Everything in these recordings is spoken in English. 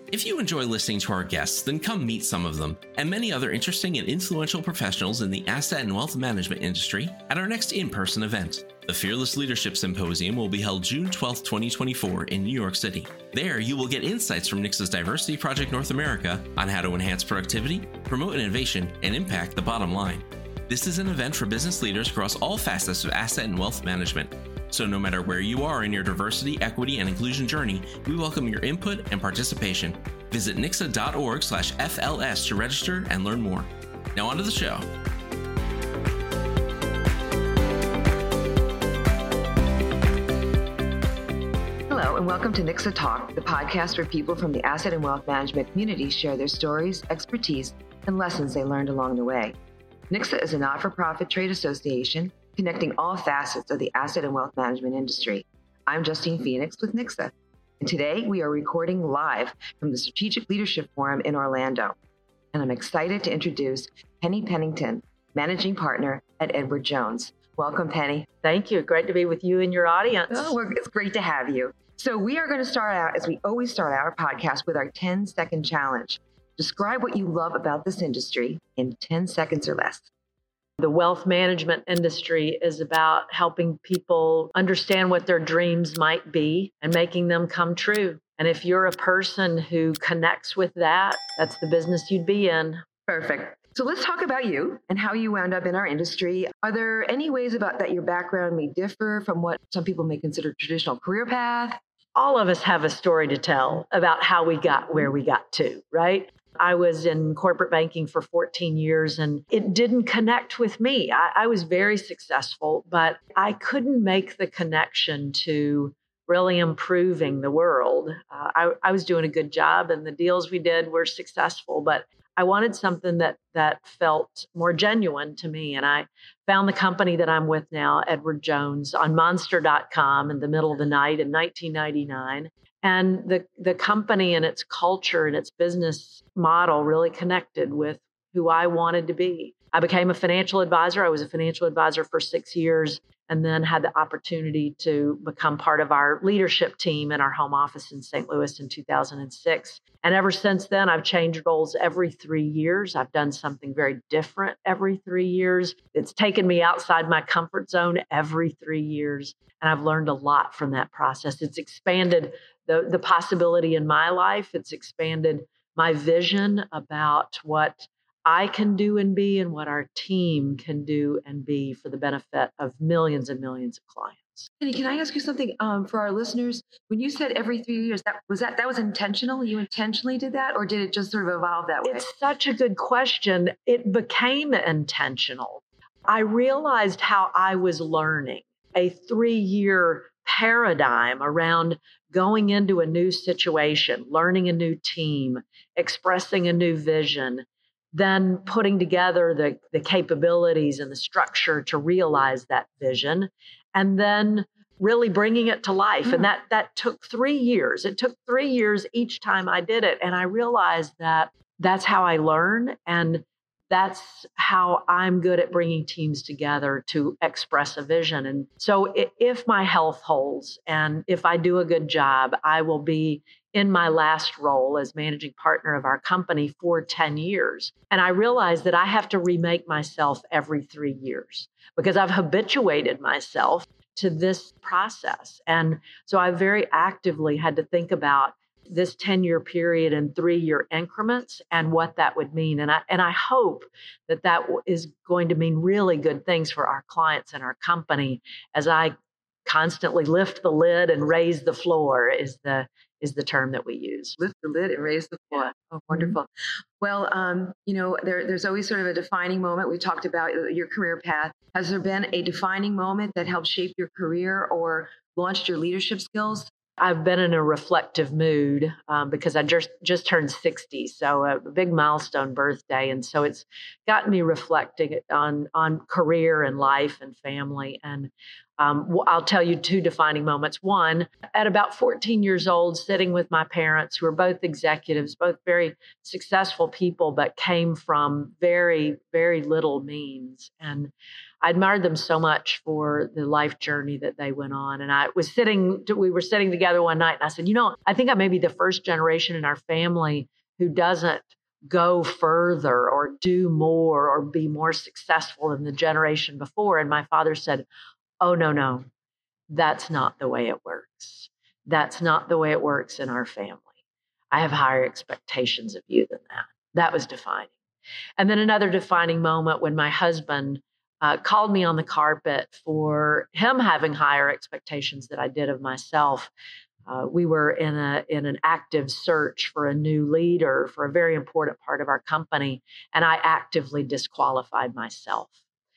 If you enjoy listening to our guests, then come meet some of them and many other interesting and influential professionals in the asset and wealth management industry at our next in-person event. The Fearless Leadership Symposium will be held June 12, 2024 in New York City. There, you will get insights from NYXA's Diversity Project North America on how to enhance productivity, promote innovation, and impact the bottom line. This is an event for business leaders across all facets of asset and wealth management. So no matter where you are in your diversity, equity, and inclusion journey, we welcome your input and participation. Visit nyxa.org/FLS to register and learn more. Now on to the show. Hello, and welcome to NYXA Talk, the podcast where people from the asset and wealth management community share their stories, expertise, and lessons they learned along the way. NYXA is a not-for-profit trade association connecting all facets of the asset and wealth management industry. I'm Justine Phoenix with NYXA, and today we are recording live from the Strategic Leadership Forum in Orlando. And I'm excited to introduce Penny Pennington, Managing Partner at Edward Jones. Welcome, Penny. Thank you. Great to be with you and your audience. Oh, it's great to have you. So we are going to start out, as we always start our podcast, with our 10-second challenge. Describe what you love about this industry in 10 seconds or less. The wealth management industry is about helping people understand what their dreams might be and making them come true. And if you're a person who connects with that, that's the business you'd be in. Perfect. So let's talk about you and how you wound up in our industry. Are there any ways about that your background may differ from what some people may consider traditional career path? All of us have a story to tell about how we got where we got to, right? I was in corporate banking for 14 years and it didn't connect with me. I was very successful, but I couldn't make the connection to really improving the world. I was doing a good job and the deals we did were successful, but I wanted something that felt more genuine to me. And I found the company that I'm with now, Edward Jones, on monster.com in the middle of the night in 1999. And the company and its culture and its business model really connected with who I wanted to be. I became a financial advisor. I was a financial advisor for 6 years and then had the opportunity to become part of our leadership team in our home office in St. Louis in 2006. And ever since then, I've changed roles every 3 years. I've done something very different every 3 years. It's taken me outside my comfort zone every 3 years. And I've learned a lot from that process. It's expanded the possibility in my life. It's expanded my vision about what I can do and be and what our team can do and be for the benefit of millions and millions of clients. Penny, can I ask you something for our listeners? When you said every 3 years, that was intentional? You intentionally did that, or did it just sort of evolve that way? It's such a good question. It became intentional. I realized how I was learning a 3-year paradigm around going into a new situation, learning a new team, expressing a new vision, then putting together the capabilities and the structure to realize that vision, and then really bringing it to life. And that took 3 years. It took 3 years each time I did it. And I realized that that's how I learn. And that's how I'm good at bringing teams together to express a vision. And so if my health holds and if I do a good job, I will be in my last role as managing partner of our company for 10 years. And I realized that I have to remake myself every 3 years because I've habituated myself to this process. And so I very actively had to think about this 10-year period in 3-year increments and what that would mean. And I hope that is going to mean really good things for our clients and our company as I constantly lift the lid and raise the floor is the term that we use. Lift the lid and raise the floor. Oh, wonderful. Well, there's always sort of a defining moment. We talked about your career path. Has there been a defining moment that helped shape your career or launched your leadership skills? I've been in a reflective mood because I just turned 60, so a big milestone birthday. And so it's gotten me reflecting on career and life and family. And I'll tell you 2 defining moments. One, at about 14 years old, sitting with my parents, who are both executives, both very successful people, but came from very, very little means. And I admired them so much for the life journey that they went on. And we were sitting together one night and I said, I think I may be the first generation in our family who doesn't go further or do more or be more successful than the generation before. And my father said, oh, no, that's not the way it works. That's not the way it works in our family. I have higher expectations of you than that. That was defining. And then another defining moment when my husband called me on the carpet for him having higher expectations than I did of myself. We were in an active search for a new leader for a very important part of our company, and I actively disqualified myself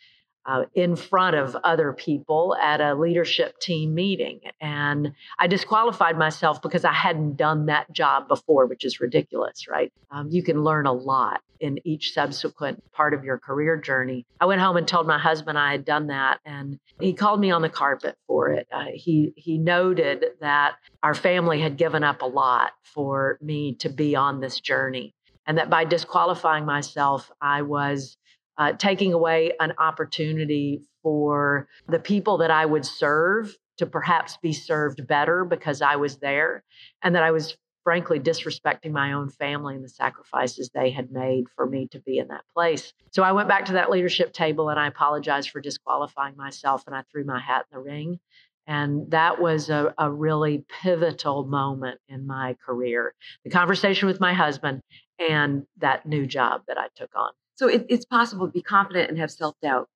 in front of other people at a leadership team meeting. And I disqualified myself because I hadn't done that job before, which is ridiculous, right? You can learn a lot in each subsequent part of your career journey. I went home and told my husband I had done that, and he called me on the carpet for it. He noted that our family had given up a lot for me to be on this journey, and that by disqualifying myself, I was taking away an opportunity for the people that I would serve to perhaps be served better because I was there, and that I was frankly disrespecting my own family and the sacrifices they had made for me to be in that place. So I went back to that leadership table and I apologized for disqualifying myself, and I threw my hat in the ring. And that was a really pivotal moment in my career. The conversation with my husband and that new job that I took on. So it's possible to be confident and have self-doubt.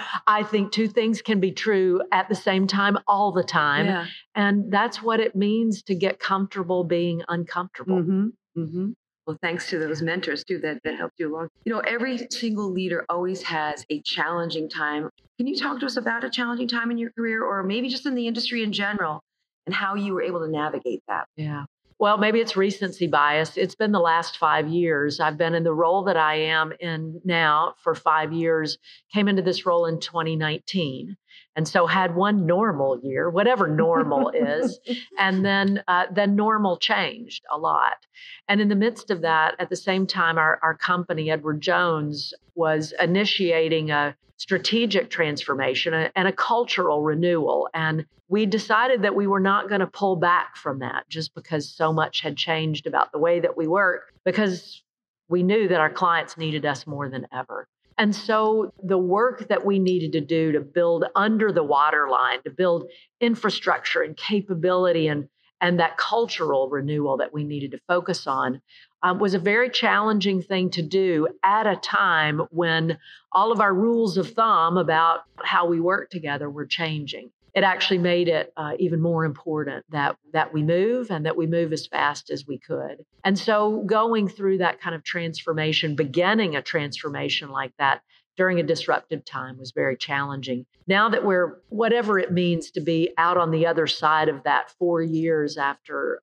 I think two things can be true at the same time, all the time. Yeah. And that's what it means to get comfortable being uncomfortable. Mm-hmm. Mm-hmm. Well, thanks to those mentors too that helped you along. Every single leader always has a challenging time. Can you talk to us about a challenging time in your career, or maybe just in the industry in general, and how you were able to navigate that? Yeah. Well, maybe it's recency bias. It's been the last 5 years. I've been in the role that I am in now for 5 years, came into this role in 2019. And so had one normal year, whatever normal is. And then normal changed a lot. And in the midst of that, at the same time, our company, Edward Jones, was initiating a strategic transformation and a cultural renewal. And we decided that we were not going to pull back from that just because so much had changed about the way that we work, because we knew that our clients needed us more than ever. And so the work that we needed to do to build under the waterline, to build infrastructure and capability and that cultural renewal that we needed to focus on was a very challenging thing to do at a time when all of our rules of thumb about how we work together were changing. It actually made it even more important that we move, and that we move as fast as we could. And so going through that kind of transformation, beginning a transformation like that during a disruptive time was very challenging. Now that we're, whatever it means to be out on the other side of that 4 years after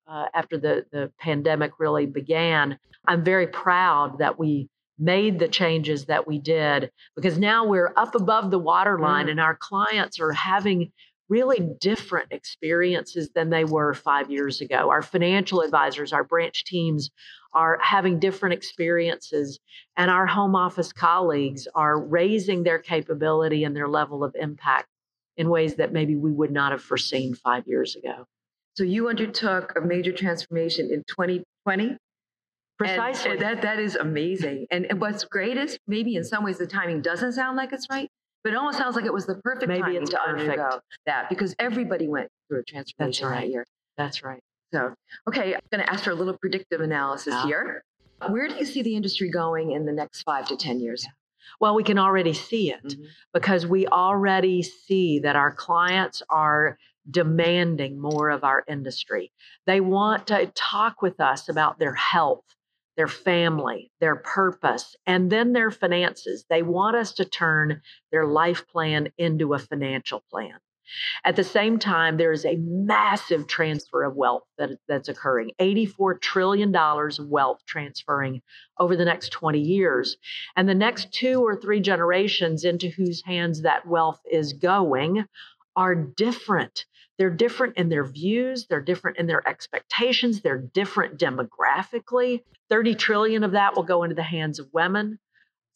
the pandemic really began, I'm very proud that we made the changes that we did, because now we're up above the waterline and our clients are having really different experiences than they were 5 years ago. Our financial advisors, our branch teams are having different experiences, and our home office colleagues are raising their capability and their level of impact in ways that maybe we would not have foreseen 5 years ago. So you undertook a major transformation in 2020? Precisely. And that is amazing. And what's great is maybe in some ways the timing doesn't sound like it's right, but it almost sounds like it was the perfect timing to undergo that, because everybody went through a transformation that year. That's right. So, okay, I'm going to ask for a little predictive analysis here. Where do you see the industry going in the next 5 to 10 years? Well, we can already see it because we already see that our clients are demanding more of our industry. They want to talk with us about their health, their family, their purpose, and then their finances. They want us to turn their life plan into a financial plan. At the same time, there is a massive transfer of wealth that's occurring, $84 trillion of wealth transferring over the next 20 years. And the next 2 or 3 generations into whose hands that wealth is going are different. They're different in their views. They're different in their expectations. They're different demographically. 30 trillion of that will go into the hands of women.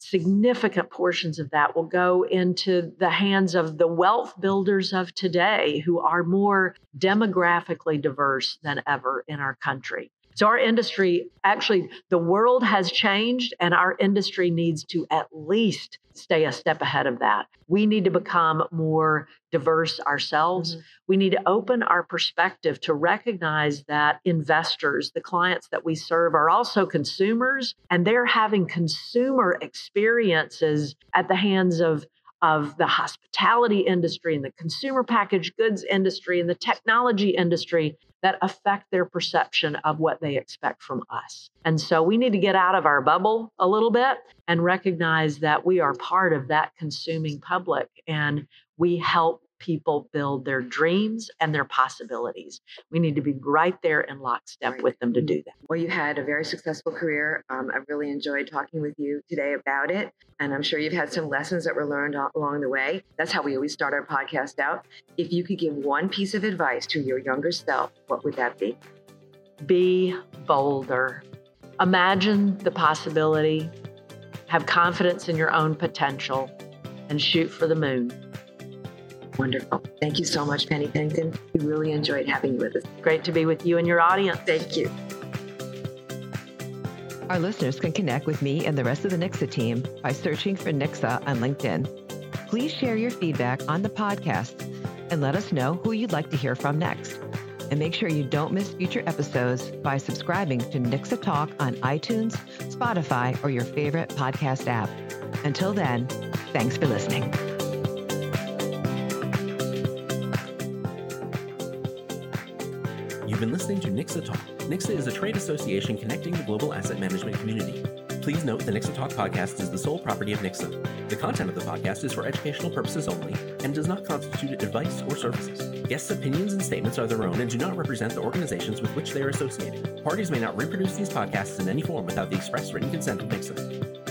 significant portions of that will go into the hands of the wealth builders of today who are more demographically diverse than ever in our country. So our industry, actually, the world has changed and our industry needs to at least stay a step ahead of that. We need to become more diverse ourselves. Mm-hmm. We need to open our perspective to recognize that investors, the clients that we serve, are also consumers, and they're having consumer experiences at the hands of the hospitality industry and the consumer packaged goods industry and the technology industry that affect their perception of what they expect from us. And so we need to get out of our bubble a little bit and recognize that we are part of that consuming public, and we help people build their dreams and their possibilities. We need to be right there in lockstep with them to do that. Well, you had a very successful career. I really enjoyed talking with you today about it. And I'm sure you've had some lessons that were learned along the way. That's how we always start our podcast out. If you could give one piece of advice to your younger self, what would that be? Be bolder. Imagine the possibility. Have confidence in your own potential and shoot for the moon. Wonderful. Thank you so much, Penny Pennington. We really enjoyed having you with us. Great to be with you and your audience. Thank you. Our listeners can connect with me and the rest of the Nixa team by searching for Nixa on LinkedIn. Please share your feedback on the podcast and let us know who you'd like to hear from next. And make sure you don't miss future episodes by subscribing to Nixa Talk on iTunes, Spotify, or your favorite podcast app. Until then, thanks for listening. You've been listening to Nixa Talk. Nixa is a trade association connecting the global asset management community. Please note the Nixa Talk podcast is the sole property of Nixa. The content of the podcast is for educational purposes only and does not constitute advice or services. Guests' opinions and statements are their own and do not represent the organizations with which they are associated. Parties may not reproduce these podcasts in any form without the express written consent of Nixa.